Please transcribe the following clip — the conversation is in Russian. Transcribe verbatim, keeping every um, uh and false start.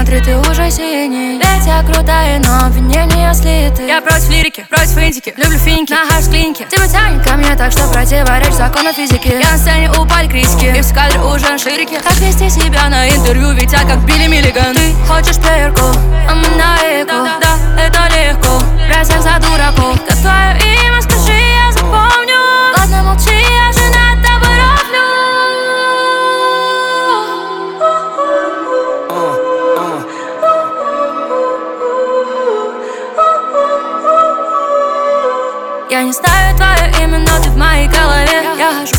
смотри, ты уже синий. Ведь я крутая, но обвинения слиты. Я против лирики, против индики, люблю финики, нахожусь в клинике. Тебя тянет ко мне так, что противоречит закону физики. Я на сцене упали критики, и в кадре уже на ширике. Как вести себя на интервью, ведь я как Билли Миллиган. Ты хочешь перку, а мы на эко. Да, это легко, брать всех за дураков. Как твое имя, скажи, я запомню. Ладно, молчи, я же над тобой роблю. Я не знаю твое имя, но ты в моей голове. Я хожу